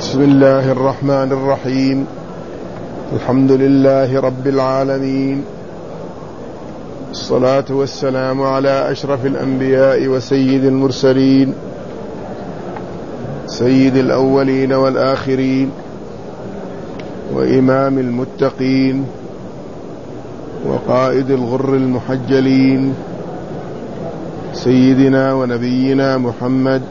بسم الله الرحمن الرحيم. الحمد لله رب العالمين، الصلاة والسلام على أشرف الأنبياء وسيد المرسلين، سيد الأولين والآخرين، وإمام المتقين، وقائد الغر المحجلين، سيدنا ونبينا محمد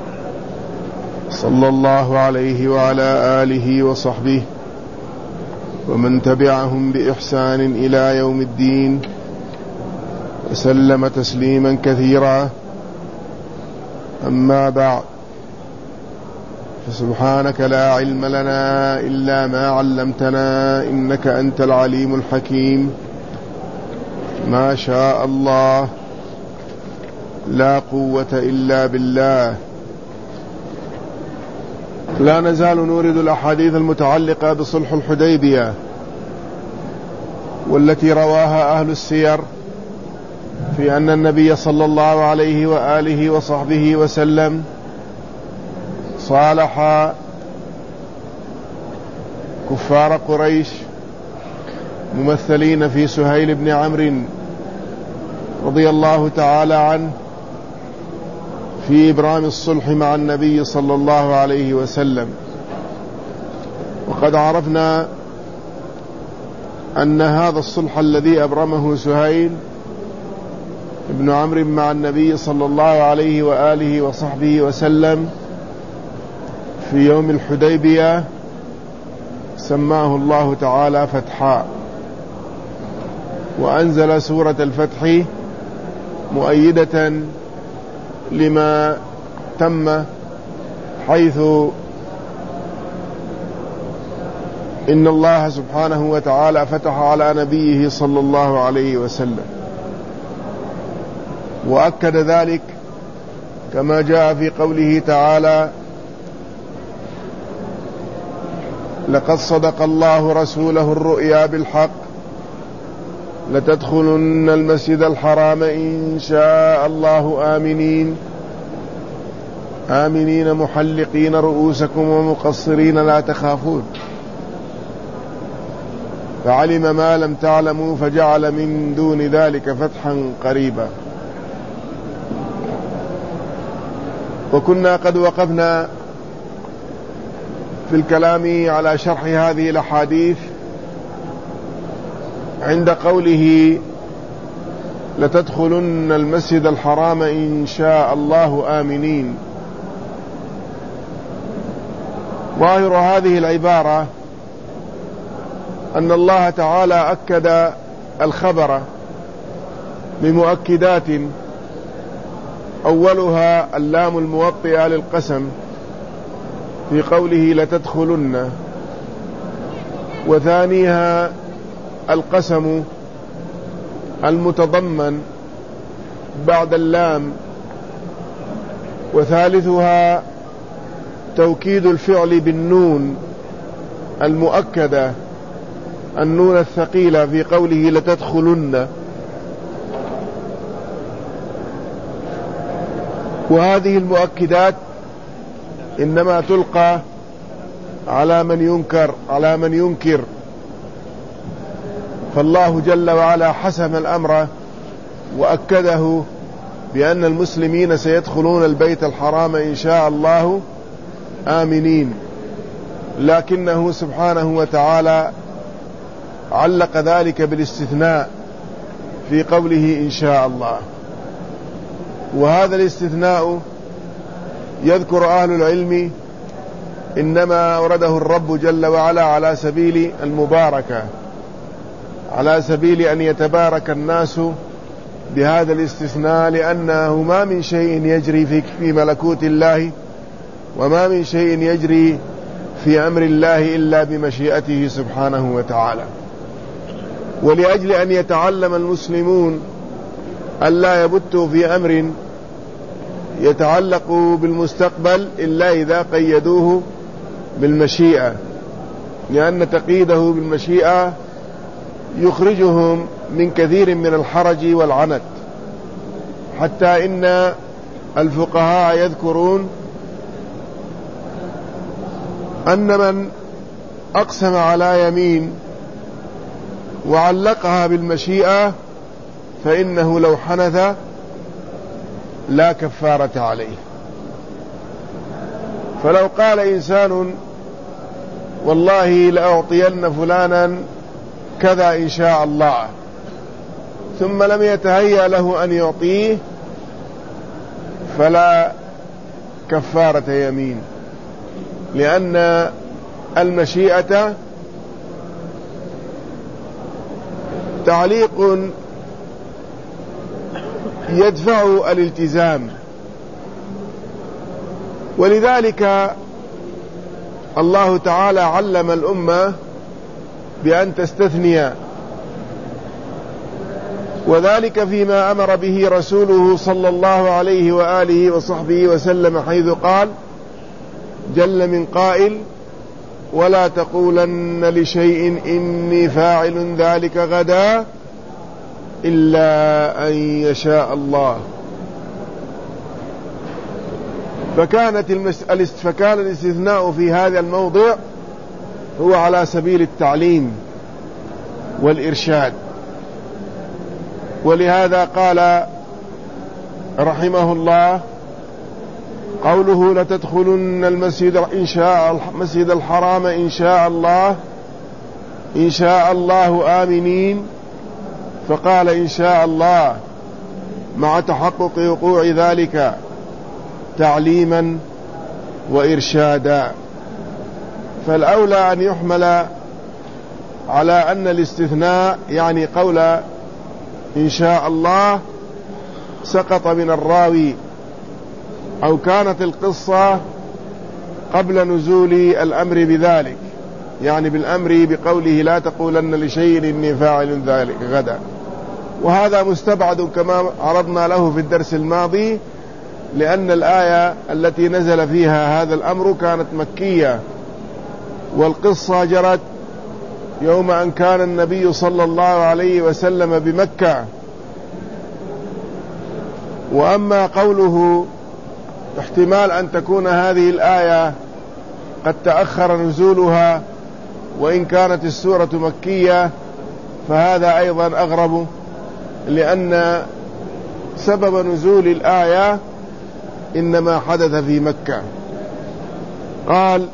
صلى الله عليه وعلى آله وصحبه ومن تبعهم بإحسان إلى يوم الدين، وسلم تسليما كثيرا. أما بعد، فسبحانك لا علم لنا إلا ما علمتنا إنك أنت العليم الحكيم. ما شاء الله، لا قوة إلا بالله. لا نزال نورد الأحاديث المتعلقة بصلح الحديبية، والتي رواها أهل السير في أن النبي صلى الله عليه وآله وصحبه وسلم صالح كفار قريش ممثلين في سهيل بن عمرو رضي الله تعالى عنه في إبرام الصلح مع النبي صلى الله عليه وسلم. وقد عرفنا أن هذا الصلح الذي أبرمه سهيل بن عمرو مع النبي صلى الله عليه وآله وصحبه وسلم في يوم الحديبية سماه الله تعالى فتحا، وأنزل سورة الفتح مؤيدة لما تم، حيث إن الله سبحانه وتعالى فتح على نبيه صلى الله عليه وسلم، وأكد ذلك كما جاء في قوله تعالى: لقد صدق الله رسوله الرؤيا بالحق لتدخلن المسجد الحرام إن شاء الله آمنين محلقين رؤوسكم ومقصرين لا تخافون، فعلم ما لم تعلموا فجعل من دون ذلك فتحا قريبا. وكنا قد وقفنا في الكلام على شرح هذه الأحاديث عند قوله: لتدخلن المسجد الحرام إن شاء الله آمنين. ظاهر هذه العبارة أن الله تعالى أكد الخبر بمؤكدات، أولها اللام الموطئة للقسم في قوله لتدخلن، وثانيها القسم المتضمن بعد اللام، وثالثها توكيد الفعل بالنون المؤكدة، النون الثقيلة في قوله لتدخلن. وهذه المؤكدات إنما تلقى على من ينكر، فالله جل وعلا حسم الأمر وأكده بأن المسلمين سيدخلون البيت الحرام إن شاء الله آمنين، لكنه سبحانه وتعالى علق ذلك بالاستثناء في قوله إن شاء الله. وهذا الاستثناء يذكر أهل العلم إنما أورده الرب جل وعلا على سبيل المباركة، على سبيل أن يتبارك الناس بهذا الاستثناء، لأنه ما من شيء يجري في ملكوت الله، وما من شيء يجري في أمر الله إلا بمشيئته سبحانه وتعالى. ولأجل أن يتعلم المسلمون ألا يبتوا في أمر يتعلق بالمستقبل إلا إذا قيدوه بالمشيئة، لأن تقييده بالمشيئة يخرجهم من كثير من الحرج والعنت، حتى إن الفقهاء يذكرون أن من أقسم على يمين وعلقها بالمشيئة فإنه لو حنث لا كفارة عليه. فلو قال إنسان والله لأعطين فلانا كذا إن شاء الله، ثم لم يتهيأ له أن يعطيه، فلا كفارة يمين، لأن المشيئة تعليق يدفع الالتزام، ولذلك الله تعالى علم الأمة بأن تستثني، وذلك فيما أمر به رسوله صلى الله عليه وآله وصحبه وسلم، حيث قال جل من قائل ولا تقولن لشيء إني فاعل ذلك غدا إلا أن يشاء الله. فكان الاستثناء في هذا الموضع هو على سبيل التعليم والإرشاد، ولهذا قال رحمه الله قوله لتدخلن المسجد الحرام إن شاء الله آمنين، فقال إن شاء الله مع تحقق وقوع ذلك تعليما وإرشادا. فالأولى أن يحمل على أن الاستثناء يعني قول إن شاء الله سقط من الراوي، أو كانت القصة قبل نزول الأمر بذلك، يعني بالأمر بقوله لا تقولن لشيء إني فاعل ذلك غدا. وهذا مستبعد كما عرضنا له في الدرس الماضي، لأن الآية التي نزل فيها هذا الأمر كانت مكية، والقصة جرت يوم أن كان النبي صلى الله عليه وسلم بمكة. وأما قوله احتمال أن تكون هذه الآية قد تأخر نزولها وإن كانت السورة مكية، فهذا أيضا أغرب، لأن سبب نزول الآية إنما حدث في مكة. قال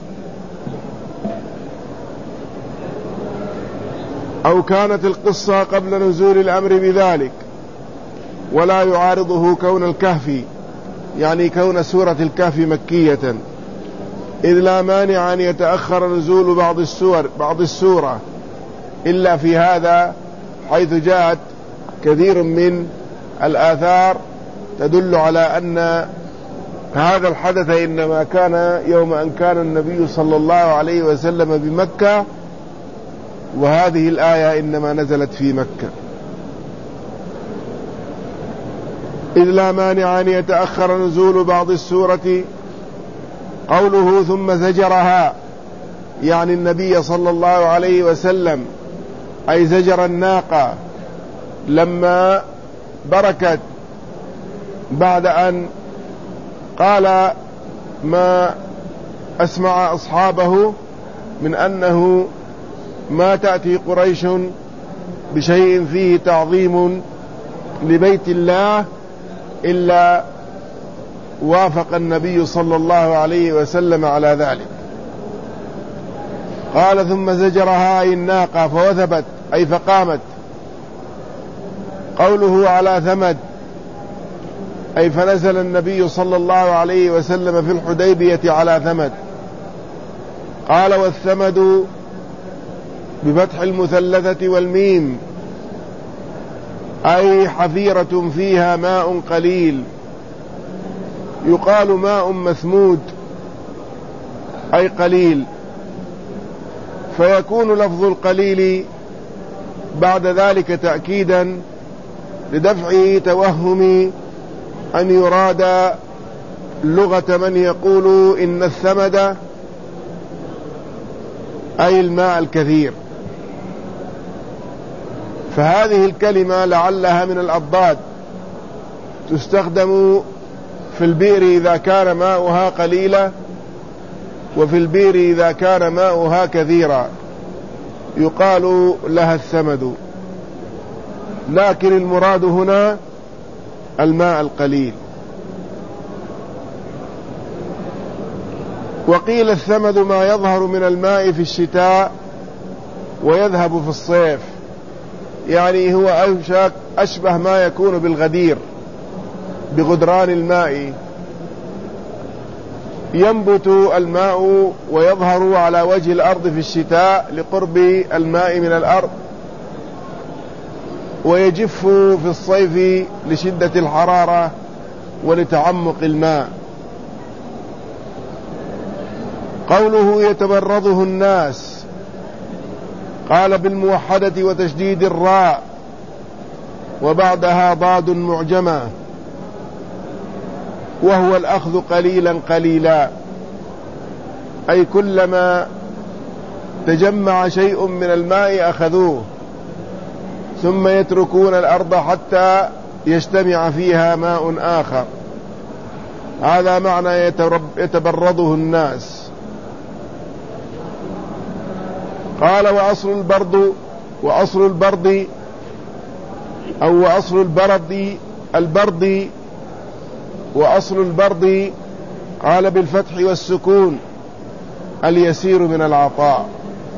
أو كانت القصة قبل نزول الأمر بذلك، ولا يعارضه كون الكهف، يعني كون سورة الكهف مكية، إذ لا مانع أن يتأخر نزول بعض السورة إلا في هذا، حيث جاءت كثير من الآثار تدل على أن هذا الحدث إنما كان يوم أن كان النبي صلى الله عليه وسلم بمكة، وهذه الآية إنما نزلت في مكة. إذ لا مانع أن يتأخر نزول بعض السورة، قوله ثم زجرها، يعني النبي صلى الله عليه وسلم، أي زجر الناقة لما بركت بعد أن قال ما أسمع أصحابه من أنه ما تأتي قريش بشيء فيه تعظيم لبيت الله إلا وافق النبي صلى الله عليه وسلم على ذلك. قال ثم زجرها أي الناقة فوثبت أي فقامت. قوله على ثمد أي فنزل النبي صلى الله عليه وسلم في الحديبية على ثمد. قال والثمد بفتح المثلثة والميم أي حفيرة فيها ماء قليل، يقال ماء مثمود أي قليل، فيكون لفظ القليل بعد ذلك تأكيدا لدفع توهم أن يراد لغة من يقول إن الثمد أي الماء الكثير. فهذه الكلمة لعلها من الأضداد، تستخدم في البئر إذا كان ماؤها قليلا وفي البئر إذا كان ماؤها كثيرا يقال لها الثمد، لكن المراد هنا الماء القليل. وقيل الثمد ما يظهر من الماء في الشتاء ويذهب في الصيف، يعني هو أشبه ما يكون بالغدير، بغدران الماء، ينبت الماء ويظهر على وجه الأرض في الشتاء لقرب الماء من الأرض، ويجف في الصيف لشدة الحرارة ولتعمق الماء. قوله يتبرضه الناس، قال بالموحدة وتشديد الراء وبعدها ضاد معجمة، وهو الأخذ قليلا قليلا، أي كلما تجمع شيء من الماء أخذوه، ثم يتركون الأرض حتى يجتمع فيها ماء آخر. هذا معنى يتبرضه الناس. قال وأصل البرد أو وأصل البرد وأصل البرد قال بالفتح والسكون اليسير من العطاء.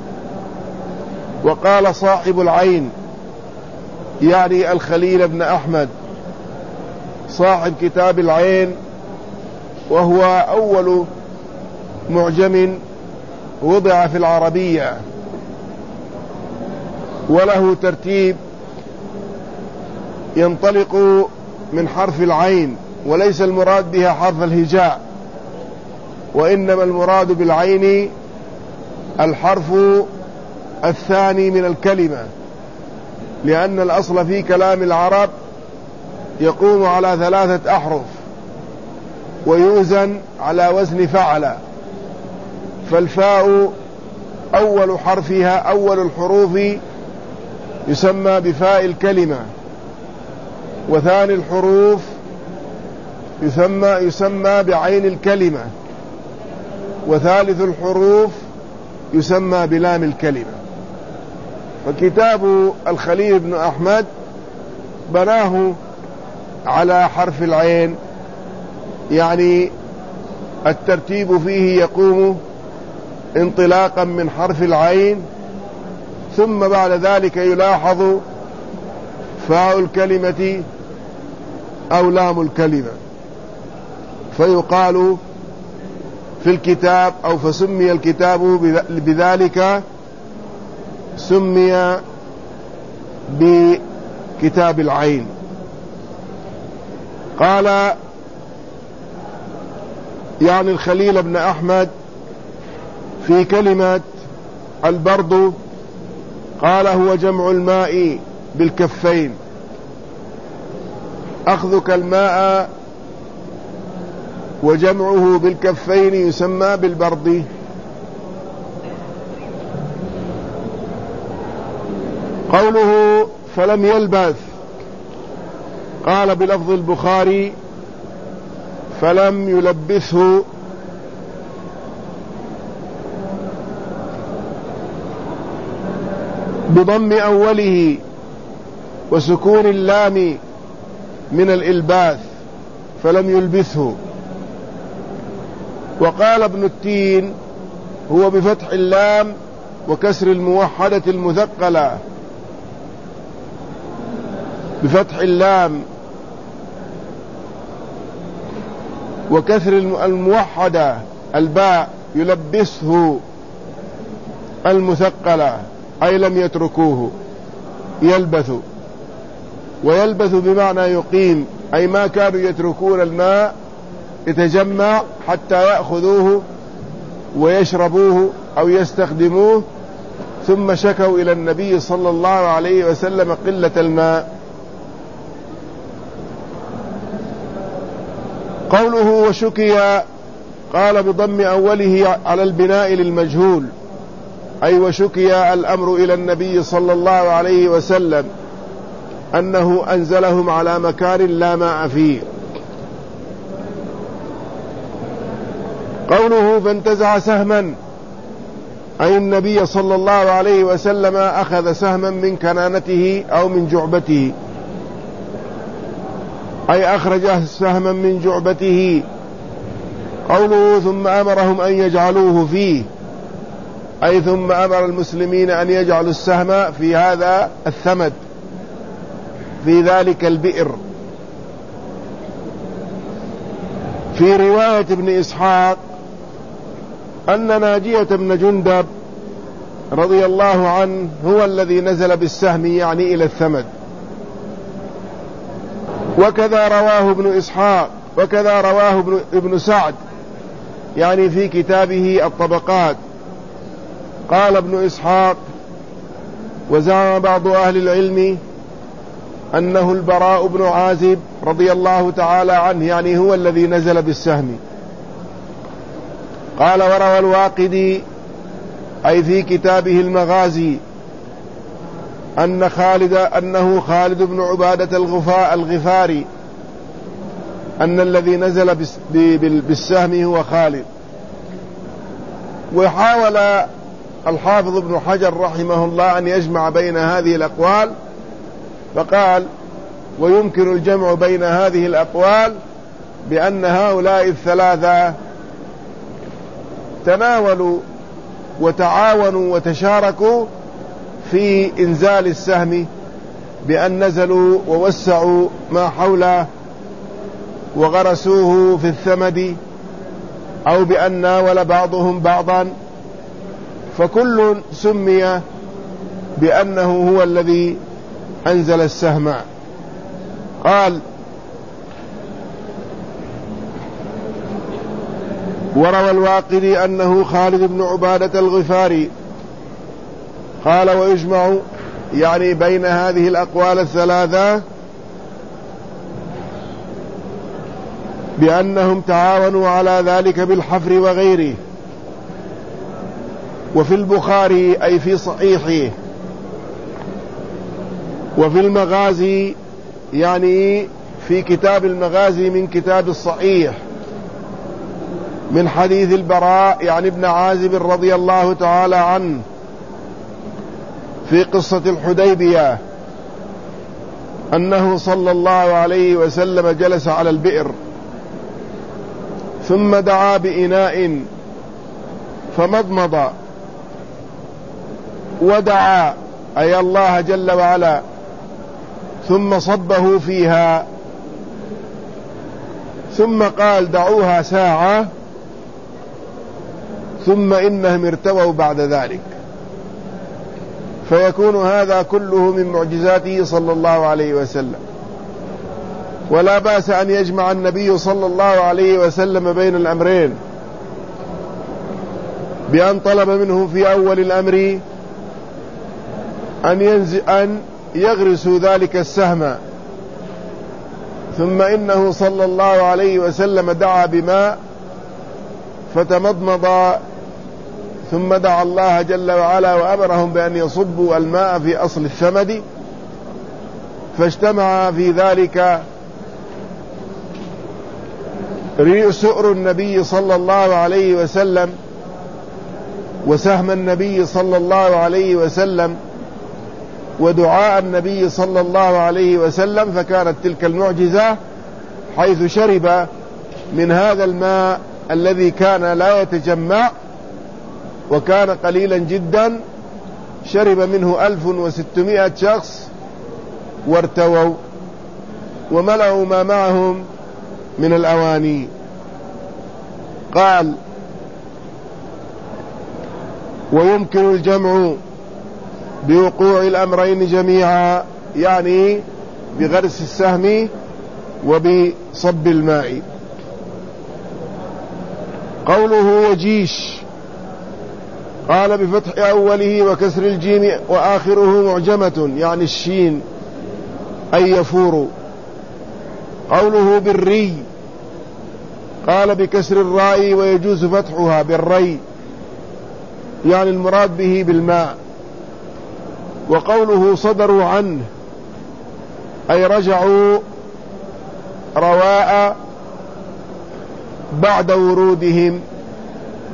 وقال صاحب العين يعني الخليل بن أحمد صاحب كتاب العين، وهو أول معجم وضع في العربية، وله ترتيب ينطلق من حرف العين، وليس المراد بها حرف الهجاء، وإنما المراد بالعين الحرف الثاني من الكلمة، لأن الأصل في كلام العرب يقوم على 3 أحرف ويوزن على وزن فعل، فالفاء أول حرفها أول الحروف يسمى بفاء الكلمة، وثاني الحروف يسمى بعين الكلمة، وثالث الحروف يسمى بلام الكلمة. فكتاب الخليل بن أحمد بناه على حرف العين، يعني الترتيب فيه يقوم انطلاقا من حرف العين، ثم بعد ذلك يلاحظ فاء الكلمة أو لام الكلمة، فيقال في الكتاب أو فسمي الكتاب بذلك، سمي بكتاب العين. قال يعني الخليل بن أحمد في كلمة البرد قال هو جمع الماء بالكفين، أخذك الماء وجمعه بالكفين يسمى بالبرد. قوله فلم يلبث قال بلفظ البخاري فلم يلبثه، بضم أوله وسكون اللام من الإلباث، فلم يلبثه. وقال ابن التين هو بفتح اللام وكسر الموحدة المثقلة، بفتح اللام وكسر الموحدة الباء يلبسه المثقلة، أي لم يتركوه يلبث. ويلبث بمعنى يقيم، أي ما كانوا يتركون الماء يتجمع حتى يأخذوه ويشربوه أو يستخدموه، ثم شكوا إلى النبي صلى الله عليه وسلم قلة الماء. قوله وشكي قال بضم أوله على البناء للمجهول، أي وشكي الأمر إلى النبي صلى الله عليه وسلم أنه أنزلهم على مكان لا ماء فيه. قوله فانتزع سهما، أي النبي صلى الله عليه وسلم أخذ سهما من كنانته أو من جعبته، أي أخرج سهما من جعبته. قوله ثم أمرهم أن يجعلوه فيه، أي ثم أمر المسلمين أن يجعلوا السهم في هذا الثمد، في ذلك البئر. في رواية ابن إسحاق أن ناجية بن جندب رضي الله عنه هو الذي نزل بالسهم، يعني إلى الثمد. وكذا رواه ابن إسحاق، وكذا رواه ابن سعد، يعني في كتابه الطبقات. قال ابن إسحاق: وزعم بعض أهل العلم أنه البراء بن عازب رضي الله تعالى عنه، يعني هو الذي نزل بالسهم. قال: وروى الواقدي، أي في كتابه المغازي، أنه خالد بن عبادة الغفاري، أن الذي نزل بالسهم هو خالد. وحاول الحافظ ابن حجر رحمه الله أن يجمع بين هذه الأقوال، فقال: ويمكن الجمع بين هذه الأقوال بأن هؤلاء الثلاثة تناولوا وتعاونوا وتشاركوا في إنزال السهم، بأن نزلوا ووسعوا ما حوله وغرسوه في الثمد، أو بأن ناول بعضهم بعضا، فكل سمي بأنه هو الذي أنزل السهم. قال: وروى الواقدي أنه خالد بن عبادة الغفاري. قال: ويجمع، يعني بين هذه الأقوال الثلاثة، بأنهم تعاونوا على ذلك بالحفر وغيره. وفي البخاري، أي في صحيحه، وفي المغازي، يعني في كتاب المغازي من كتاب الصحيح، من حديث البراء يعني ابن عازب رضي الله تعالى عنه في قصة الحديبية، أنه صلى الله عليه وسلم جلس على البئر، ثم دعا بإناء فمضمض ودعا، أي الله جل وعلا، ثم صبه فيها، ثم قال: دعوها ساعة ثم إنهم ارتووا بعد ذلك. فيكون هذا كله من معجزاته صلى الله عليه وسلم. ولا بأس أن يجمع النبي صلى الله عليه وسلم بين الأمرين، بأن طلب منه في أول الأمر أن يغرسوا ذلك السهم، ثم إنه صلى الله عليه وسلم دعا بماء فتمضمض، ثم دعا الله جل وعلا وأمرهم بأن يصبوا الماء في أصل الثمد، فاجتمع في ذلك سؤر النبي صلى الله عليه وسلم وسهم النبي صلى الله عليه وسلم ودعاء النبي صلى الله عليه وسلم، فكانت تلك المعجزة حيث شرب من هذا الماء الذي كان لا يتجمع وكان قليلا جدا، شرب منه 1600 شخص وارتووا وملأوا ما معهم من الأواني. قال: ويمكن الجمع بوقوع الأمرين جميعا، يعني بغرس السهم وبصب الماء. قوله وجيش، قال: بفتح أوله وكسر الجيم وآخره معجمة، يعني الشين، أي يفور. قوله بالري، قال: بكسر الراء ويجوز فتحها بالري، يعني المراد به بالماء. وقوله صدروا عنه، أي رجعوا رواء بعد ورودهم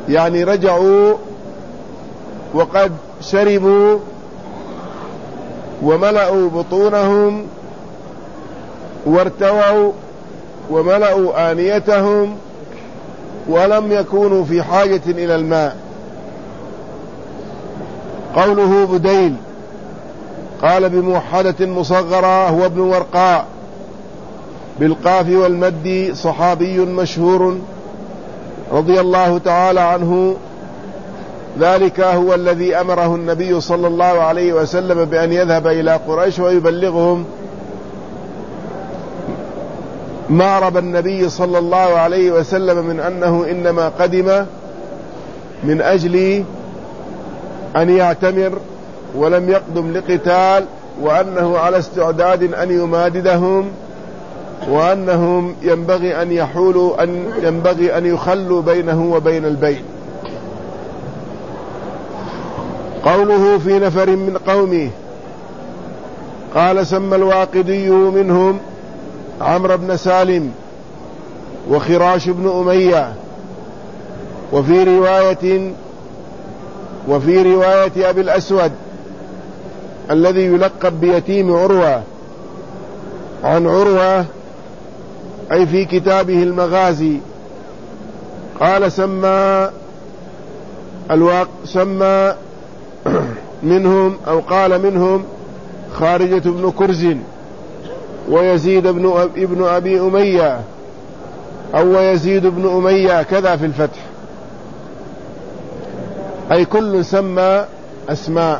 يعني رجعوا وقد شربوا وملأوا بطونهم وارتووا وملأوا آنيتهم ولم يكونوا في حاجة إلى الماء. قوله بديل قال بموحدة مصغرة هو ابن ورقاء بالقاف والمد، صحابي مشهور رضي الله تعالى عنه. ذلك هو الذي أمره النبي صلى الله عليه وسلم بأن يذهب إلى قريش ويبلغهم معرب النبي صلى الله عليه وسلم من أنه إنما قدم من أجل أن يعتمر ولم يقدم لقتال، وأنه على استعداد أن يماددهم، وأنهم ينبغي أن يخلوا بينه وبين البيت. قوله في نفر من قومه قال سمى الواقدي منهم عمرو بن سالم وخراش بن أمية، وفي رواية أبي الأسود الذي يلقب بيتيم عروة عن عروة أي في كتابه المغازي قال سمى منهم أو قال منهم خارجة بن كرز ويزيد ابن أبي أمية أو يزيد بن أمية كذا في الفتح، أي كل سمى أسماء.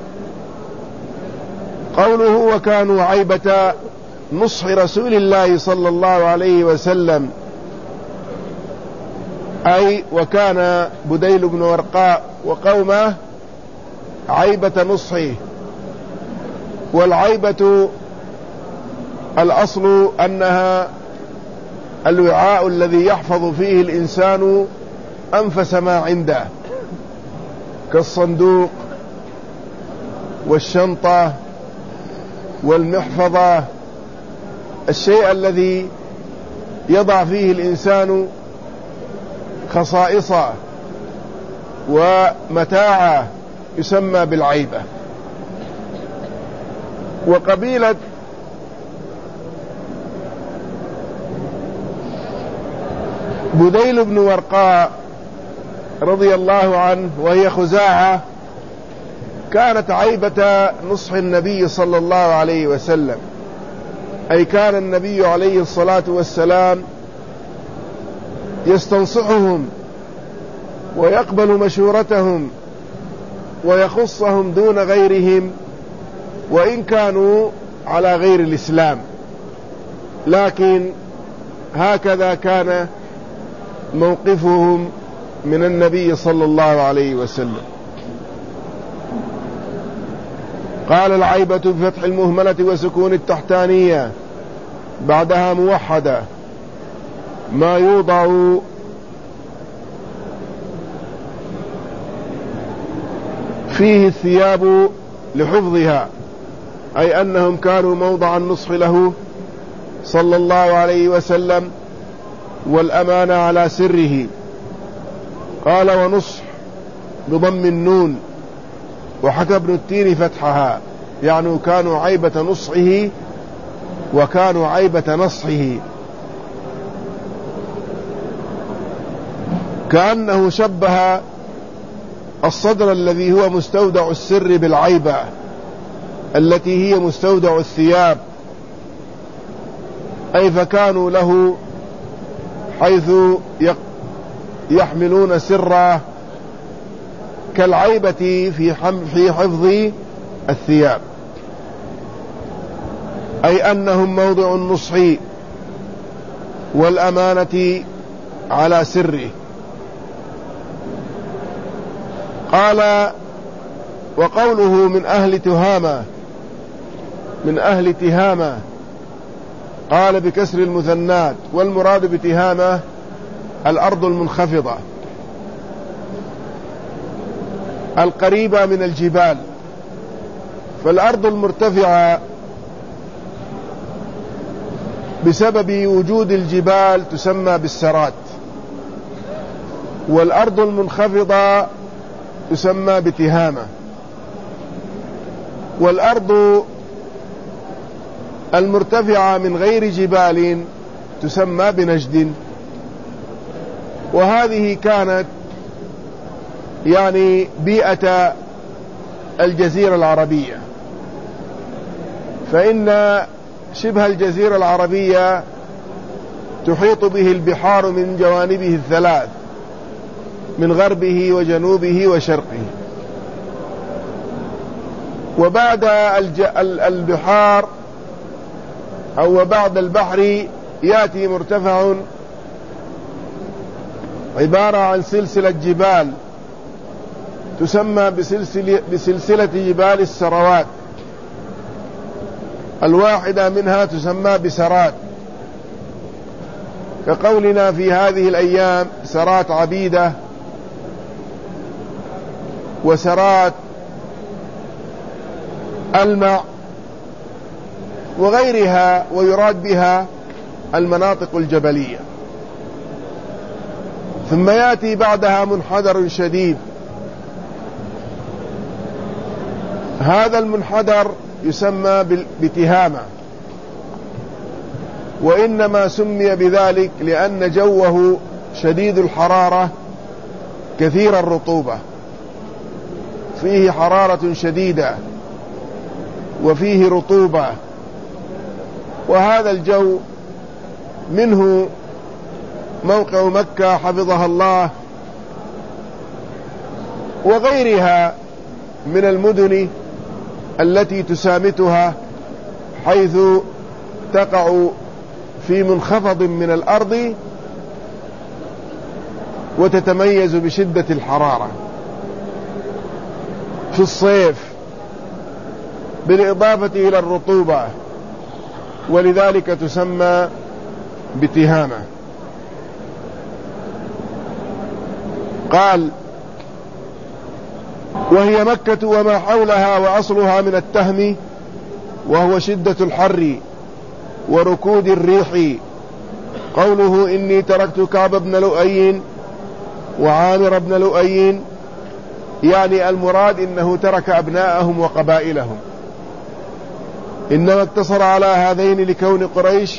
قوله وكانوا عيبة نصح رسول الله صلى الله عليه وسلم، أي وكان بديل بن ورقاء وقومه عيبة نصحه. والعيبة الأصل أنها الوعاء الذي يحفظ فيه الإنسان أنفس ما عنده، كالصندوق والشنطة والمحفظة، الشيء الذي يضع فيه الإنسان خصائصه ومتاعه يسمى بالعيبة. وقبيلة بديل بن ورقاء رضي الله عنه وهي خزاعة كانت عيبة نصح النبي صلى الله عليه وسلم، أي كان النبي عليه الصلاة والسلام يستنصحهم ويقبل مشورتهم ويخصهم دون غيرهم وإن كانوا على غير الإسلام، لكن هكذا كان موقفهم من النبي صلى الله عليه وسلم. قال العيبة بفتح المهملة وسكون التحتانية بعدها موحدة ما يوضع فيه الثياب لحفظها، أي أنهم كانوا موضع النصح له صلى الله عليه وسلم والأمانة على سره. قال ونصح بضم النون وحكى ابن التين فتحها، يعني كانوا عيبة نصحه وكانوا عيبة نصحه، كأنه شبه الصدر الذي هو مستودع السر بالعيبة التي هي مستودع الثياب، أي فكانوا له حيث يحملون سره كالعيبة في حفظ الثياب، أي أنهم موضع النصح والأمانة على سره. قال وقوله من أهل تهامة قال بكسر المثنات، والمراد بتهامة الأرض المنخفضة القريبة من الجبال، فالأرض المرتفعة بسبب وجود الجبال تسمى بالسرات، والأرض المنخفضة تسمى بتهامة، والأرض المرتفعة من غير جبال تسمى بنجد. وهذه كانت يعني بيئة الجزيرة العربية، فإن شبه الجزيرة العربية تحيط به البحار من جوانبه الثلاث، من غربه وجنوبه وشرقه. وبعد البحار أو بعد البحر يأتي مرتفع عبارة عن سلسلة جبال تسمى بسلسلة جبال السروات، الواحدة منها تسمى بسرات، كقولنا في هذه الأيام سرات عبيدة وسرات المع وغيرها، ويراد بها المناطق الجبلية. ثم يأتي بعدها منحدر شديد، هذا المنحدر يسمى بتهامة، وإنما سمي بذلك لأن جوه شديد الحرارة كثير الرطوبة، فيه حرارة شديدة وفيه رطوبة، وهذا الجو منه موقع مكة حفظها الله وغيرها من المدن التي تسامتها، حيث تقع في منخفض من الأرض وتتميز بشدة الحرارة في الصيف بالإضافة إلى الرطوبة، ولذلك تسمى بتهامة. قال: وهي مكة وما حولها وأصلها من التهم، وهو شدة الحر وركود الريح. قوله: إني تركت كعب بن لؤي وعامر بن لؤي، يعني المراد إنه ترك أبناءهم وقبائلهم، إنما اقتصر على هذين لكون قريش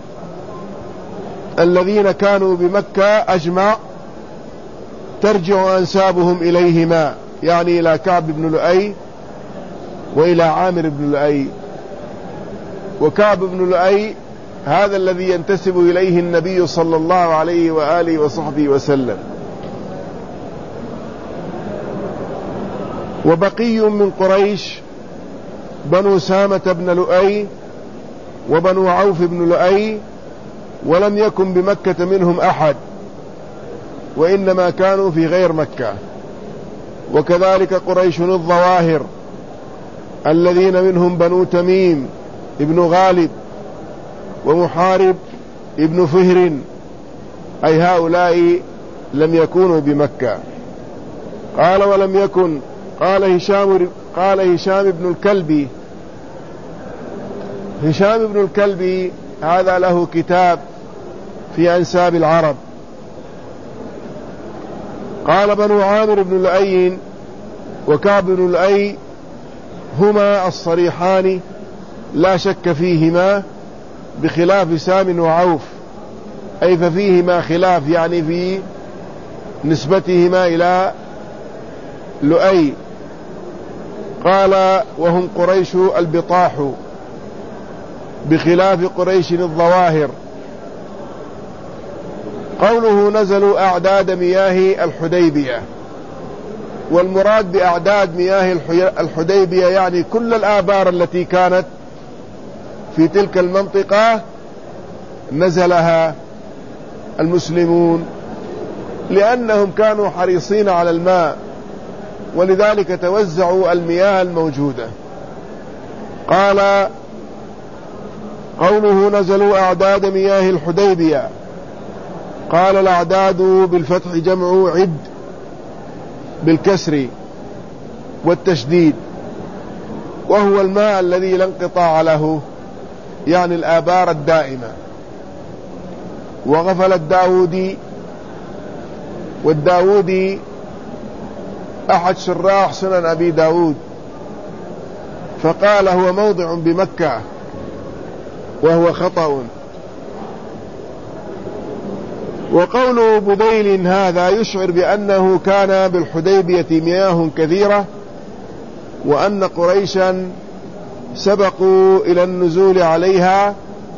الذين كانوا بمكة أجمع ترجع أنسابهم إليهما، يعني إلى كعب بن لؤي وإلى عامر بن لؤي. وكعب بن لؤي هذا الذي ينتسب إليه النبي صلى الله عليه وآله وصحبه وسلم. وبقي من قريش بنو سامة بن لؤي وبنو عوف بن لؤي، ولم يكن بمكة منهم أحد، وإنما كانوا في غير مكة. وكذلك قريش الظواهر الذين منهم بنو تميم ابن غالب ومحارب ابن فهر، أي هؤلاء لم يكونوا بمكة. قال: ولم يكن. قال هشام بن الكلبي. هشام بن الكلبي هذا له كتاب في أنساب العرب. قال: بنو عامر بن لؤي وكعب بن لؤي هما الصريحان لا شك فيهما، بخلاف سام وعوف، أي ففيهما خلاف، يعني في نسبتهما إلى لؤي. قال: وهم قريش البطاح، بخلاف قريش الظواهر. قوله: نزلوا أعداد مياه الحديبية، والمراد بأعداد مياه الحديبية يعني كل الآبار التي كانت في تلك المنطقة نزلها المسلمون، لأنهم كانوا حريصين على الماء، ولذلك توزعوا المياه الموجودة. قال: قوله: نزلوا أعداد مياه الحديبية. قال: الأعداد بالفتح جمع عد بالكسر والتشديد، وهو الماء الذي لا انقطاع له، يعني الآبار الدائمة. وغفل الداودي والداودي أحد شراح سنن أبي داود، فقال هو موضع بمكة، وهو خطأ. وقول بديل هذا يشعر بأنه كان بالحديبية مياه كثيرة، وأن قريشا سبقوا إلى النزول عليها،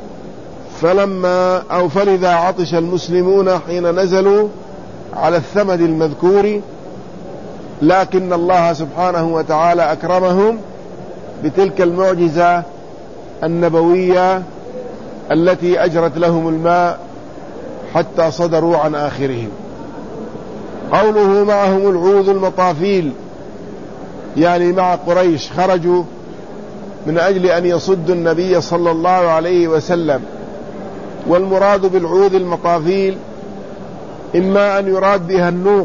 فلذا عطش المسلمون حين نزلوا على الثمد المذكور، لكن الله سبحانه وتعالى أكرمهم بتلك المعجزة النبوية التي أجرت لهم الماء حتى صدروا عن آخرهم. قوله معهم العوذ المطافيل، يعني مع قريش خرجوا من أجل أن يصدوا النبي صلى الله عليه وسلم. والمراد بالعوذ المطافيل إما أن يراد بها النوق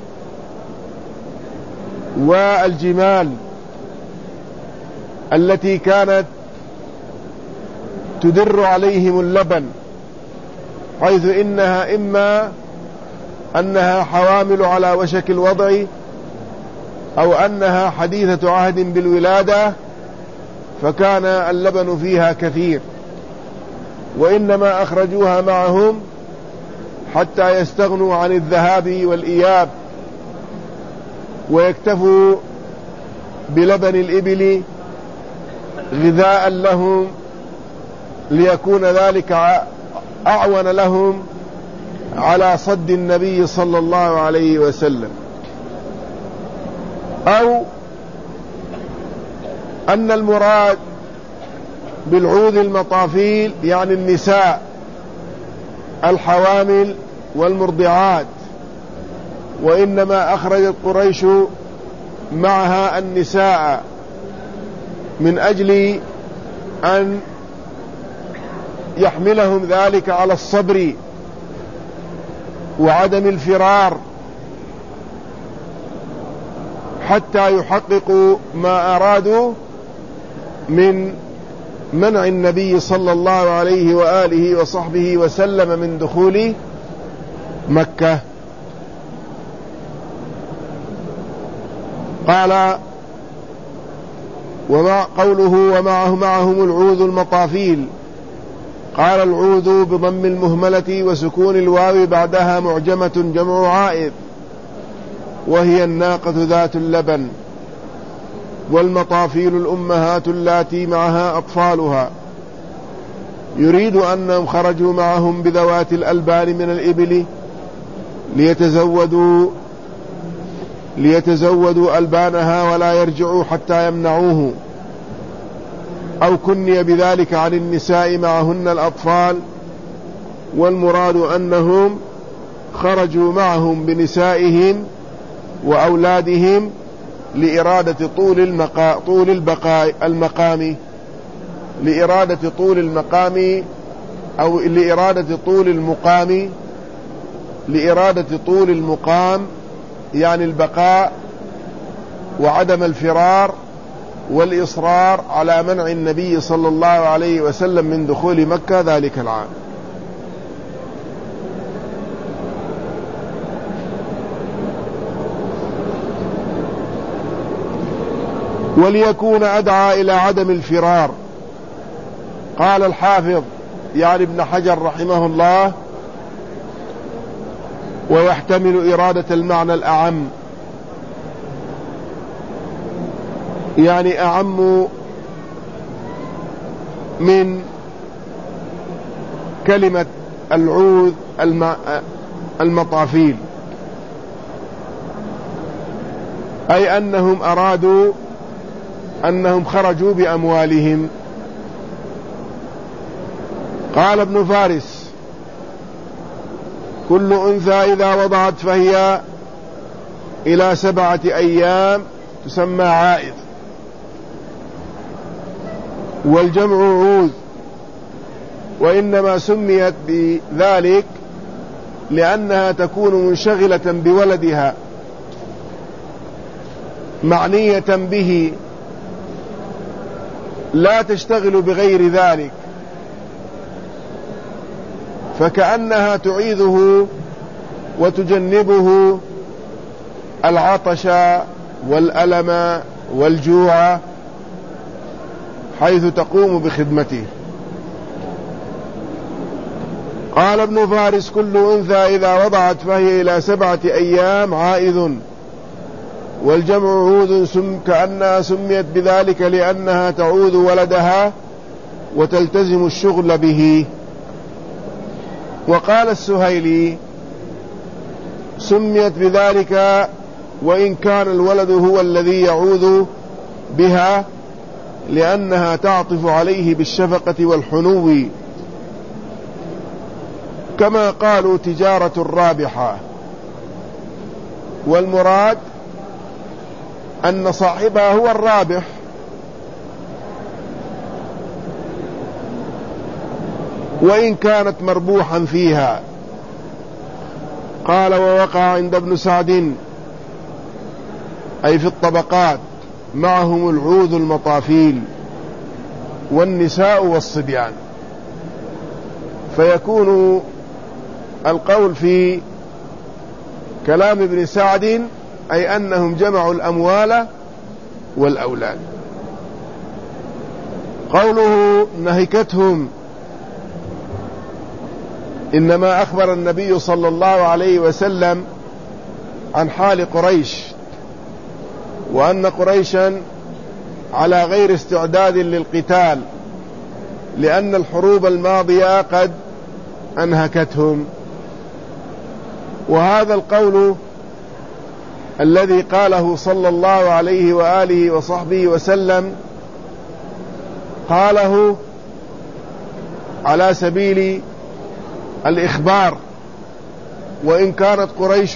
والجمال التي كانت تدر عليهم اللبن، حيث إنها إما أنها حوامل على وشك الوضع، أو أنها حديثة عهد بالولادة فكان اللبن فيها كثير، وإنما أخرجوها معهم حتى يستغنوا عن الذهاب والإياب ويكتفوا بلبن الإبل غذاء لهم، ليكون ذلك أعون لهم على صد النبي صلى الله عليه وسلم. أو أن المراد بالعوذ المطافيل يعني النساء الحوامل والمرضعات، وإنما أخرجت قريش معها النساء من أجل أن يحملهم ذلك على الصبر وعدم الفرار حتى يحققوا ما أرادوا من منع النبي صلى الله عليه وآله وصحبه وسلم من دخول مكة. قال قوله معهم العوذ المطافيل، قال العوذ بضم المهملة وسكون الواو بعدها معجمة جمع عائد، وهي الناقة ذات اللبن. والمطافيل الأمهات اللاتي معها أطفالها، يريد أنهم خرجوا معهم بذوات الألبان من الإبل ليتزودوا ألبانها ولا يرجعوا حتى يمنعوه، أو كني بذلك عن النساء معهن الأطفال، والمراد أنهم خرجوا معهم بنسائهم وأولادهم لإرادة طول المقام لإرادة طول المقام أو لإرادة طول المقام، لإرادة طول المقام يعني البقاء وعدم الفرار والإصرار على منع النبي صلى الله عليه وسلم من دخول مكة ذلك العام. وليكون أدعى إلى عدم الفرار. قال الحافظ يعني ابن حجر رحمه الله: ويحتمل إرادة المعنى الأعم، يعني أعم من كلمة العوذ المطافيل، أي أنهم أرادوا أنهم خرجوا بأموالهم. قال ابن فارس: كل أنثى إذا وضعت فهي إلى 7 أيام تسمى عائذ، والجمع عوذ، وإنما سميت بذلك لأنها تكون منشغلة بولدها معنية به، لا تشتغل بغير ذلك، فكأنها تعيذه وتجنبه العطش والألم والجوع حيث تقوم بخدمته. قال ابن فارس: كل أنثى إذا وضعت فهي إلى 7 أيام عائذ، والجمع عوذ، كأنها سميت بذلك لأنها تعوذ ولدها وتلتزم الشغل به. وقال السهيلي: سميت بذلك وإن كان الولد هو الذي يعوذ بها، لأنها تعطف عليه بالشفقة والحنو، كما قالوا تجارة رابحة. والمراد أن صاحبها هو الرابح، وإن كانت مربوحا فيها. قال: ووقع عند ابن سعد أي في الطبقات معهم العوذ المطافيل والنساء والصبيان. فيكون القول في كلام ابن سعد أي أنهم جمعوا الأموال والأولاد. قوله نهكتهم، إنما أخبر النبي صلى الله عليه وسلم عن حال قريش، وأن قريشا على غير استعداد للقتال، لأن الحروب الماضية قد أنهكتهم. وهذا القول الذي قاله صلى الله عليه وآله وصحبه وسلم قاله على سبيل الإخبار، وإن كانت قريش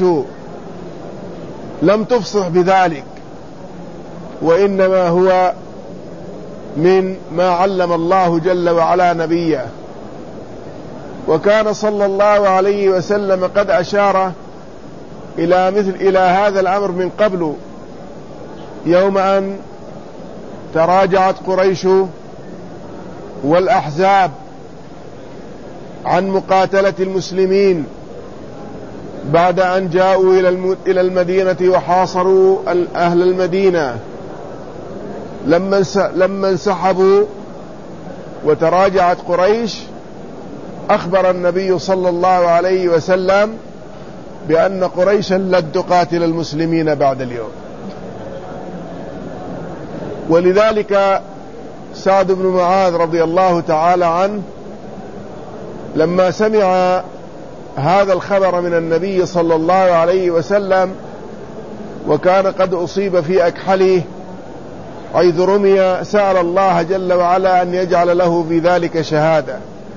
لم تفصح بذلك، وإنما هو من ما علم الله جل وعلا نبيه. وكان صلى الله عليه وسلم قد أشار إلى هذا الأمر من قبل، يوم أن تراجعت قريش والأحزاب عن مقاتلة المسلمين بعد أن جاءوا إلى المدينة وحاصروا أهل المدينة. لما انسحبوا وتراجعت قريش، أخبر النبي صلى الله عليه وسلم بأن قريشا لن تقاتل المسلمين بعد اليوم. ولذلك سعد بن معاذ رضي الله تعالى عنه لما سمع هذا الخبر من النبي صلى الله عليه وسلم، وكان قد أصيب في أكحله حيث رمي، سأل الله جل وعلا أن يجعل له في ذلك شهادة،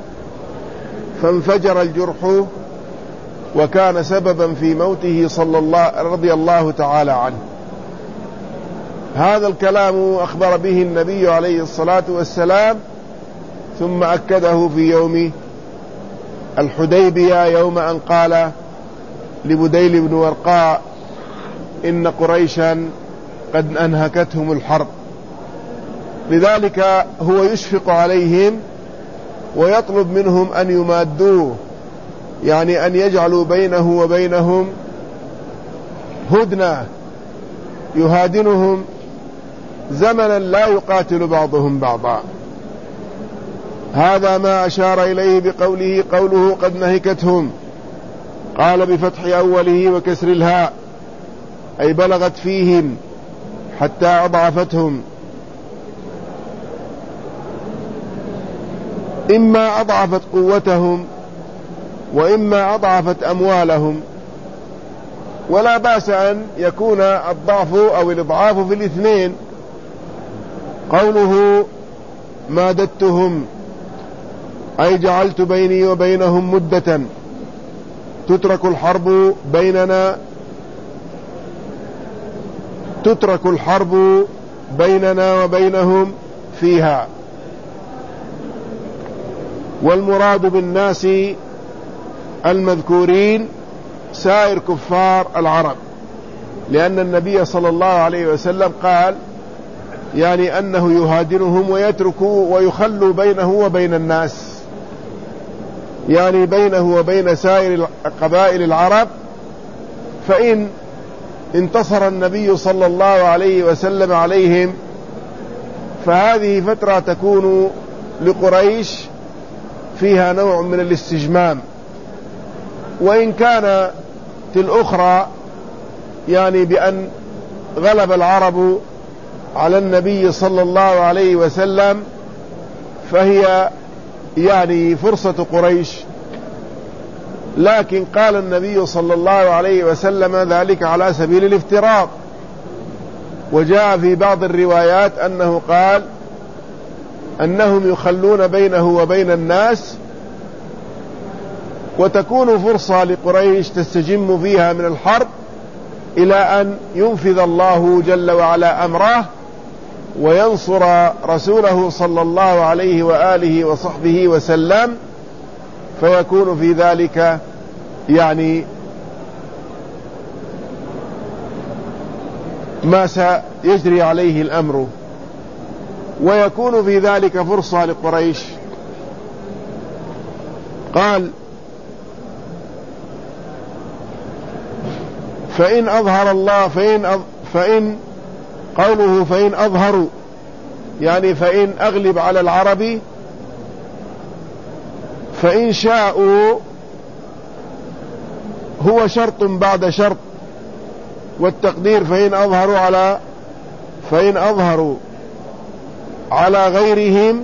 فانفجر الجرح وكان سببا في موته رضي الله تعالى عنه. هذا الكلام أخبر به النبي عليه الصلاة والسلام، ثم أكده في يوم الحديبية يوم أن قال لبديل بن ورقاء: إن قريشا قد أنهكتهم الحرب. لذلك هو يشفق عليهم ويطلب منهم أن يمادوه، يعني أن يجعلوا بينه وبينهم هدنة يهادنهم زمنا لا يقاتل بعضهم بعضا. هذا ما أشار إليه قوله قد نهكتهم. قال بفتح أوله وكسر الهاء، أي بلغت فيهم حتى أضعفتهم، إما أضعفت قوتهم وإما أضعفت أموالهم. ولا بأس أن يكون الضعف أو الإضعاف في الاثنين. قوله مادتهم أي جعلت بيني وبينهم مدة تترك الحرب بيننا وبينهم فيها. والمراد بالناس المذكورين سائر كفار العرب، لأن النبي صلى الله عليه وسلم قال يعني أنه يهادنهم ويتركوا ويخلوا بينه وبين الناس، يعني بينه وبين سائر قبائل العرب فإن انتصر النبي صلى الله عليه وسلم عليهم فهذه فترة تكون لقريش فيها نوع من الاستجمام، وإن كانت الأخرى يعني بأن غلب العرب على النبي صلى الله عليه وسلم فهي يعني فرصة قريش، لكن قال النبي صلى الله عليه وسلم ذلك على سبيل الافتراض. وجاء في بعض الروايات أنه قال أنهم يخلون بينه وبين الناس، وتكون فرصة لقريش تستجم فيها من الحرب إلى أن ينفذ الله جل وعلا أمره وينصر رسوله صلى الله عليه وآله وصحبه وسلم، فيكون في ذلك يعني ما سيجري عليه الأمر، ويكون في ذلك فرصة لقريش. قال فإن أظهر الله فإن قوله فإن أظهروا يعني فإن أغلب على العرب، فإن شاءوا هو شرط بعد شرط، والتقدير فإن أظهروا على غيرهم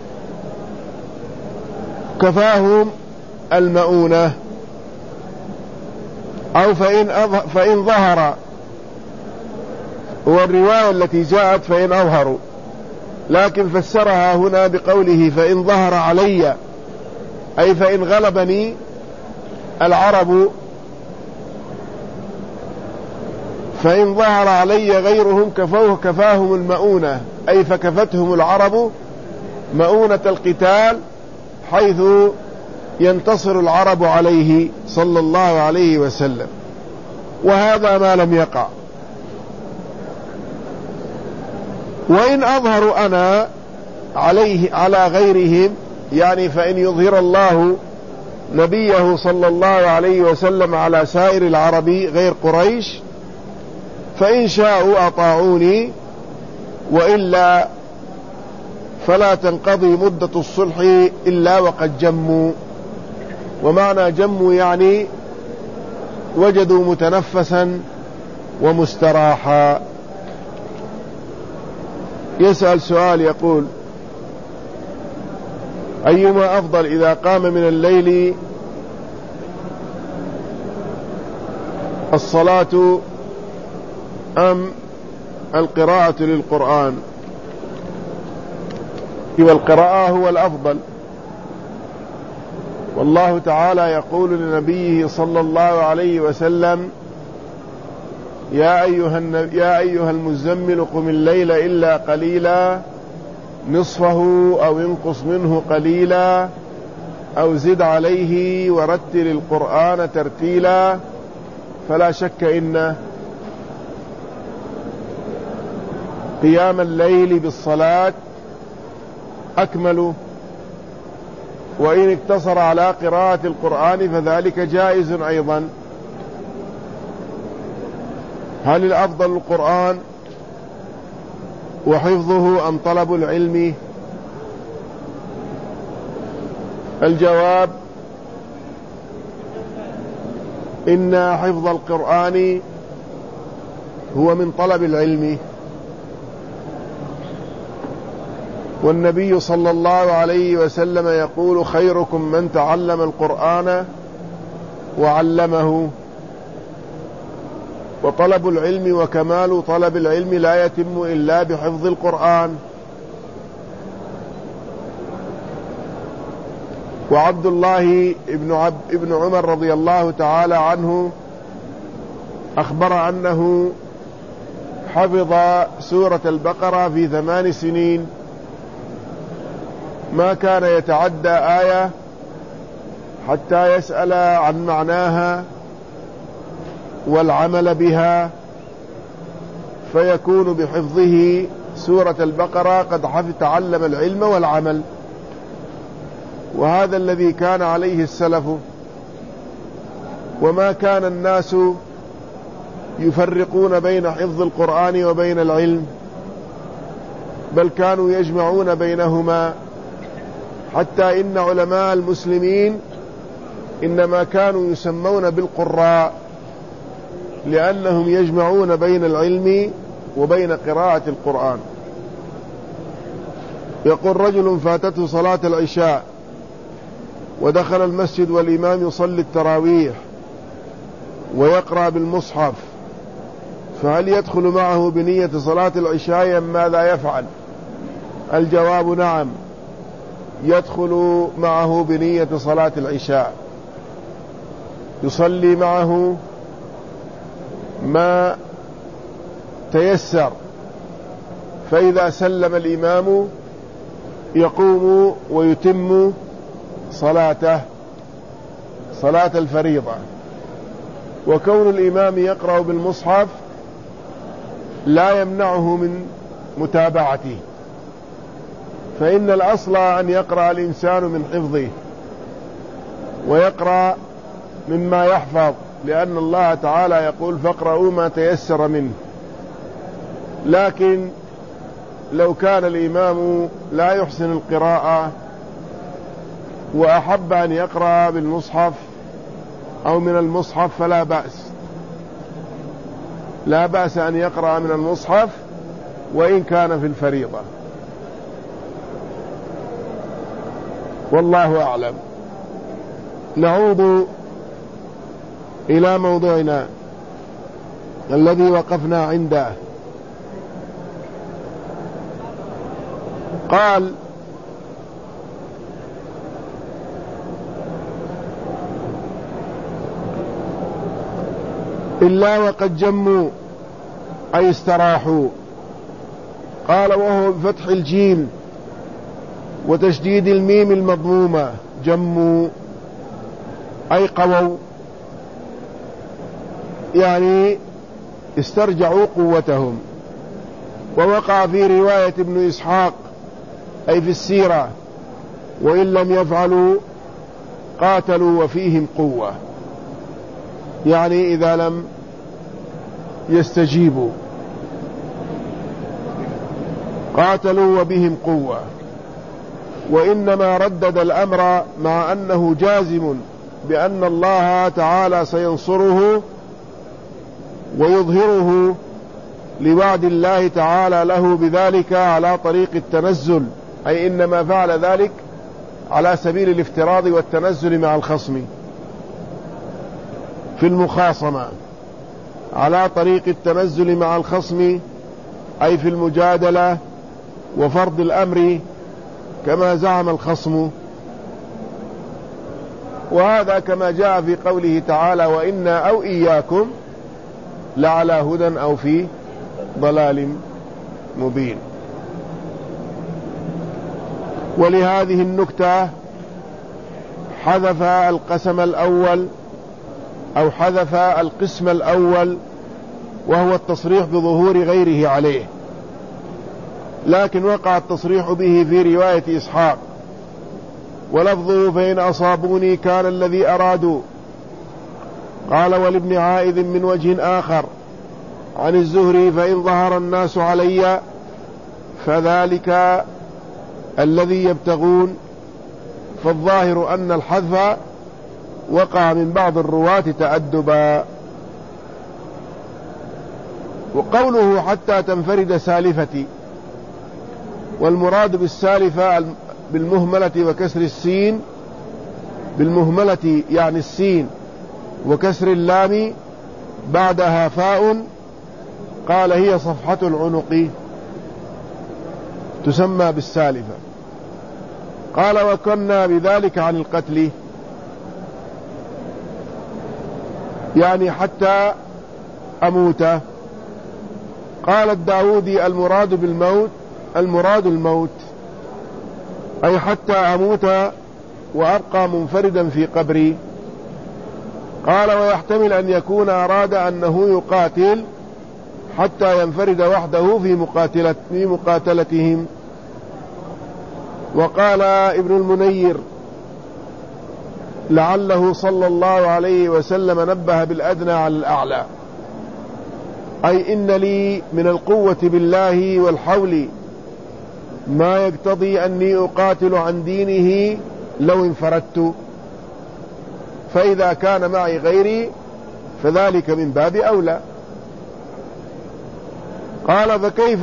كفاهم المؤونة، أو فإن ظهر، والرواية التي جاءت فإن أظهروا، لكن فسرها هنا بقوله فإن ظهر علي، أي فإن غلبني العرب، فإن ظهر علي غيرهم كفاهم المؤونة، أي فكفتهم العرب مؤونة القتال حيث ينتصر العرب عليه صلى الله عليه وسلم، وهذا ما لم يقع. وإن أظهر أنا على غيرهم يعني فإن يظهر الله نبيه صلى الله عليه وسلم على سائر العرب غير قريش، فإن شاءوا أطاعوني، وإلا فلا تنقضي مدة الصلح إلا وقد جموا. ومعنى جموا يعني وجدوا متنفسا ومستراحا. يسأل سؤال يقول: أيما أفضل إذا قام من الليل الصلاة أم القراءة للقرآن؟ والقراءة هو الأفضل، والله تعالى يقول لنبيه صلى الله عليه وسلم: يا أيها المزمل قم الليل إلا قليلا نصفه أو انقص منه قليلا أو زد عليه ورتل القرآن ترتيلا. فلا شك إن قيام الليل بالصلاة أكمل، وإن اقتصر على قراءة القرآن فذلك جائز أيضا. هل الأفضل القرآن وحفظه أم طلب العلم؟ الجواب: إن حفظ القرآن هو من طلب العلم، والنبي صلى الله عليه وسلم يقول: خيركم من تعلم القرآن وعلمه. وطلب العلم وكمال طلب العلم لا يتم إلا بحفظ القرآن. وعبد الله ابن عمر رضي الله تعالى عنه أخبر أنه حفظ سورة البقرة في 8 سنين، ما كان يتعدى آية حتى يسأل عن معناها والعمل بها، فيكون بحفظه سورة البقرة قد تعلم العلم والعمل. وهذا الذي كان عليه السلف، وما كان الناس يفرقون بين حفظ القرآن وبين العلم، بل كانوا يجمعون بينهما، حتى إن علماء المسلمين إنما كانوا يسمون بالقراء لأنهم يجمعون بين العلم وبين قراءة القرآن. يقول رجل فاتته صلاة العشاء ودخل المسجد والإمام يصلي التراويح ويقرأ بالمصحف، فهل يدخل معه بنية صلاة العشاء أم ماذا يفعل؟ الجواب نعم، يدخل معه بنية صلاة العشاء، يصلي معه ما تيسر، فإذا سلم الإمام يقوم ويتم صلاته صلاة الفريضة. وكون الإمام يقرأ بالمصحف لا يمنعه من متابعته، فإن الأصل أن يقرأ الإنسان من حفظه ويقرأ مما يحفظ، لأن الله تعالى يقول فاقرأوا ما تيسر منه. لكن لو كان الإمام لا يحسن القراءة وأحب أن يقرأ بالمصحف أو من المصحف فلا بأس، لا بأس أن يقرأ من المصحف وإن كان في الفريضة، والله أعلم. نعود إلى موضوعنا الذي وقفنا عنده. قال إلا وقد جموا أي استراحوا. قال وهو بفتح الجيم وتشديد الميم المضمومة، جموا أي قووا، يعني استرجعوا قوتهم. ووقع في رواية ابن إسحاق أي في السيرة وإن لم يفعلوا قاتلوا وفيهم قوة، يعني إذا لم يستجيبوا قاتلوا وبهم قوة. وإنما ردد الأمر مع أنه جازم بأن الله تعالى سينصره ويظهره لوعد الله تعالى له بذلك على طريق التنزل، أي إنما فعل ذلك على سبيل الافتراض والتنزل مع الخصم في المخاصمة، على طريق التنزل مع الخصم أي في المجادلة وفرض الأمر كما زعم الخصم. وهذا كما جاء في قوله تعالى وإنا أو إياكم لعلى هدى أو في ضلال مبين. ولهذه النكتة حذف القسم الأول أو حذف القسم الأول وهو التصريح بظهور غيره عليه، لكن وقع التصريح به في رواية إسحاق، ولفظه فإن أصابوني كان الذي أرادوا. قال ولابن عائذ من وجه آخر عن الزهري فإن ظهر الناس علي فذلك الذي يبتغون. فالظاهر أن الحذف وقع من بعض الرواة تأدبا. وقوله حتى تنفرد سالفتي، والمراد بالسالفة بالمهملة وكسر السين، بالمهملة يعني السين وكسر اللام بعدها فاء، قال هي صفحة العنق تسمى بالسالفة. قال وكنا بذلك عن القتل، يعني حتى أموت. قال الداودي المراد بالموت المراد الموت، أي حتى أموت وأبقى منفردا في قبري. قال ويحتمل أن يكون أراد أنه يقاتل حتى ينفرد وحده في مقاتلتهم. وقال ابن المنير لعله صلى الله عليه وسلم نبه بالأدنى على الأعلى، أي إن لي من القوة بالله والحول ما يقتضي أني أقاتل عن دينه لو انفردت، فإذا كان معي غيري فذلك من باب أولى. قال فكيف؟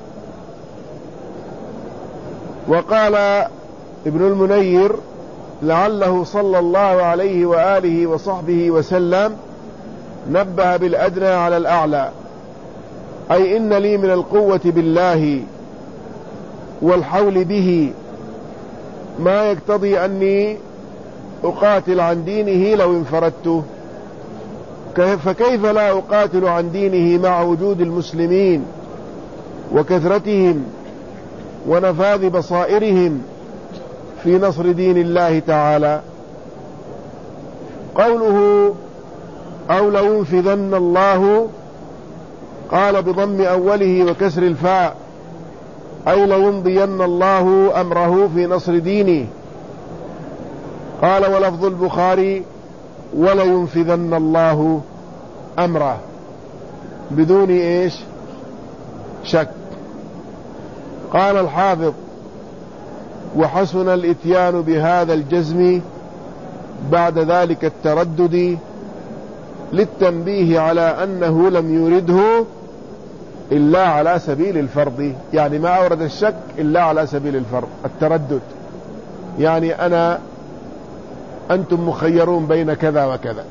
وقال ابن المنير لعله صلى الله عليه وآله وصحبه وسلم نبه بالأدنى على الأعلى، أي إن لي من القوة بالله والحول به ما يقتضي أني أقاتل عن دينه لو انفردت، فكيف لا أقاتل عن دينه مع وجود المسلمين وكثرتهم ونفاذ بصائرهم في نصر دين الله تعالى. قوله أو لينفذن الله، قال بضم أوله وكسر الفاء، أي ليمضين الله أمره في نصر دينه. قال ولفظ البخاري ولينفذن الله أمره بدون إيش شك. قال الحافظ وحسن الإتيان بهذا الجزم بعد ذلك التردد للتنبيه على أنه لم يورده إلا على سبيل الفرض، يعني ما أورد الشك إلا على سبيل الفرض. التردد يعني أنتم مخيرون بين كذا وكذا.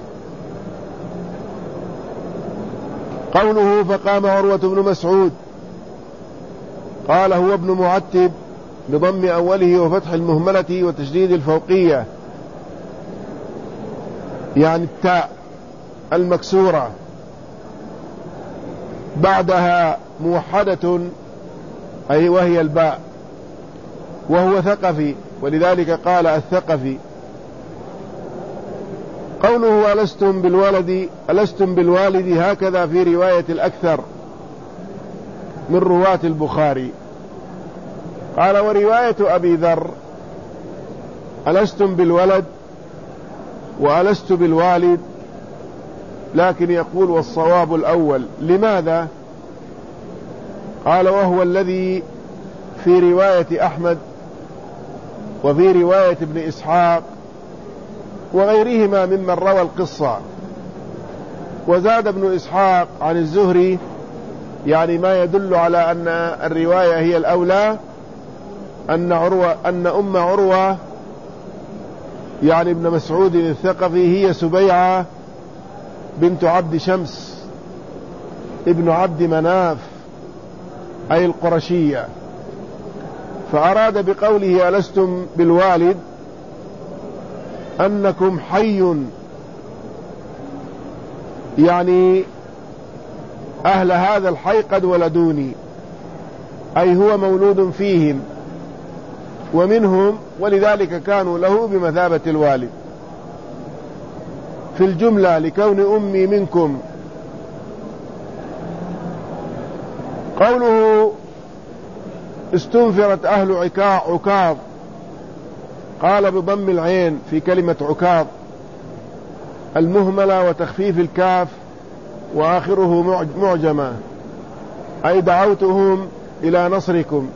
قوله فقام عروة بن مسعود، قال هو ابن معتب بضم أوله وفتح المهملة وتشديد الفوقية، يعني التاء المكسورة بعدها موحدة أي وهي الباء، وهو ثقفي ولذلك قال الثقفي. قوله ألستم بالوالد هكذا في رواية الأكثر من رواة البخاري. قال ورواية أبي ذر ألستم بالولد وألست بالوالد، لكن يقول والصواب الأول. لماذا؟ قال وهو الذي في رواية أحمد وفي رواية ابن إسحاق وغيرهما ممن روى القصة. وزاد ابن إسحاق عن الزهري، يعني ما يدل على أن الرواية هي الأولى، أن أم عروة يعني ابن مسعود الثقفي هي سبيعة بنت عبد شمس ابن عبد مناف أي القرشية. فأراد بقوله ألستم بالوالد أنكم حي، يعني أهل هذا الحي قد ولدوني، أي هو مولود فيهم ومنهم، ولذلك كانوا له بمثابة الوالد في الجملة لكون أمي منكم. قوله استنفرت أهل عكاظ، قال بضم العين في كلمة عكاظ المهملة وتخفيف الكاف وآخره معجمة، أي دعوتهم إلى نصركم.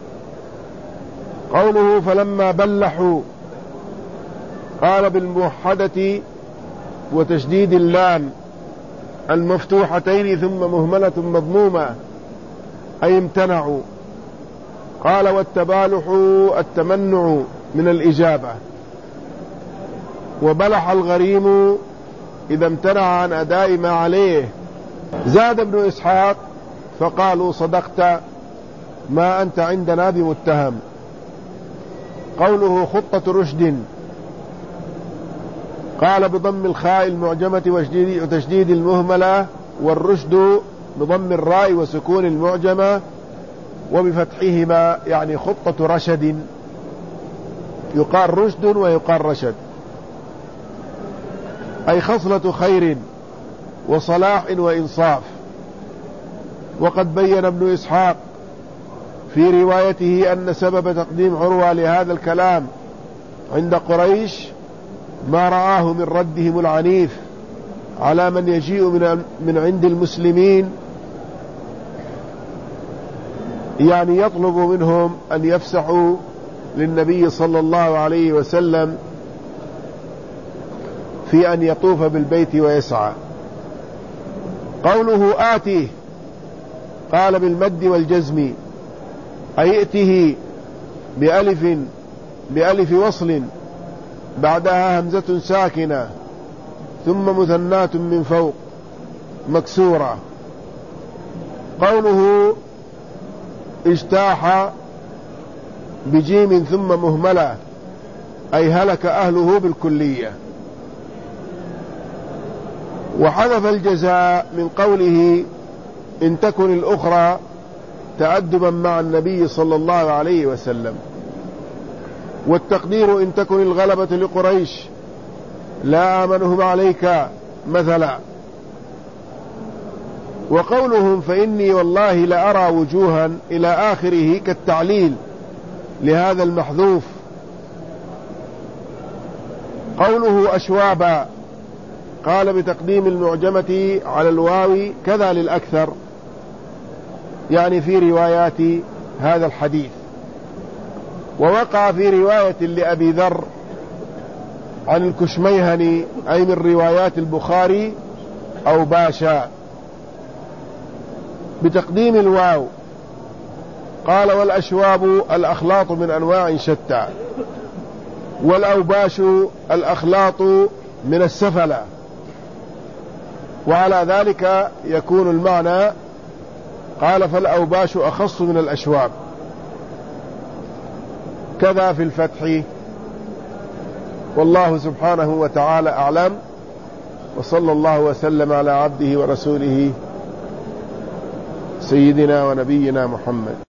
قوله فلما بلحوا، قال بالموحدة وتشديد اللام المفتوحتين ثم مهملة مضمومة، أي امتنعوا. قال والتبالح التمنع من الإجابة، وبلح الغريم إذا امتنع عن أداء ما عليه. زاد ابن إسحاق فقالوا صدقت ما أنت عندنا بمتهم. قوله خطة رشد، قال بضم الخاء المعجمة وتشديد المهملة، والرشد بضم الراء وسكون المعجمة وبفتحهما، يعني خطة رشد، يقال رشد ويقال رشد، أي خصلة خير وصلاح وإنصاف. وقد بين ابن إسحاق في روايته أن سبب تقديم عروة لهذا الكلام عند قريش ما رآه من ردهم العنيف على من يجيء من عند المسلمين يعني يطلب منهم أن يفسحوا للنبي صلى الله عليه وسلم في أن يطوف بالبيت ويسعى. قوله آتيه قال بالمد والجزم، أي ائته بألف وصل بعدها همزة ساكنة ثم مثنات من فوق مكسورة. قوله اجتاح بجيم ثم مهملة، أي هلك أهله بالكلية. وحذف الجزاء من قوله إن تكن الأخرى تأدبا مع النبي صلى الله عليه وسلم، والتقدير إن تكن الغلبة لقريش لا آمنهم عليك مثلا. وقولهم فإني والله لأرى وجوها إلى آخره كالتعليل لهذا المحذوف. قوله أشوابا قال بتقديم المعجمة على الواو كذا للأكثر، يعني في روايات هذا الحديث. ووقع في رواية لأبي ذر عن الكشميهني أي من روايات البخاري أو باشا بتقديم الواو. قال والأشواب الأخلاط من أنواع شتى، والأوباش الأخلاط من السفلة، وعلى ذلك يكون المعنى. قال فالأوباش أخص من الأشواب، كذا في الفتح. والله سبحانه وتعالى أعلم، وصلى الله وسلم على عبده ورسوله سيدنا ونبينا محمد.